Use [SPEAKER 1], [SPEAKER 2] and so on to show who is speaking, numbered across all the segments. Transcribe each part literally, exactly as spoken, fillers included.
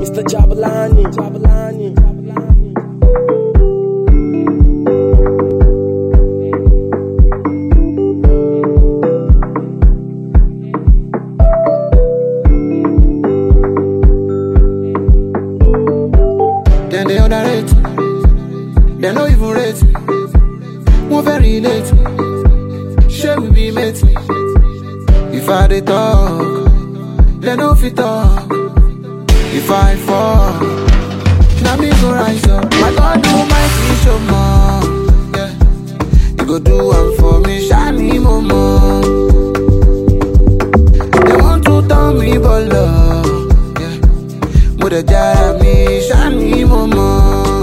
[SPEAKER 1] Mister Jabulani, Jabulani, Jabulani.
[SPEAKER 2] Then they underrate, they no even rate. More very late, shall we be mate? If I dey talk, they no fit talk. If I fall, now me go rise up. My God do my show more, yeah. You go do one for me, shiny momo. They want to tell me bolo, yeah. Mother jara me, shiny momo.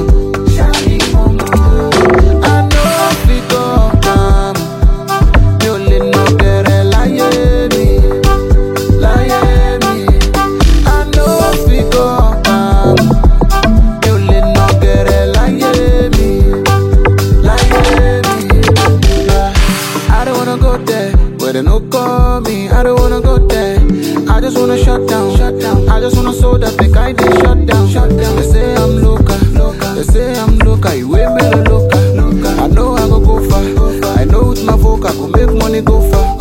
[SPEAKER 2] Where they no call me, I don't wanna go there. I just wanna shut down, shut down. I just wanna sold that make I dey shut down, shut down. They say I'm loca, loca. They say I'm loca, you way me loca, loca. I know I go go far, go far. I know with my vocal, I go make money go far.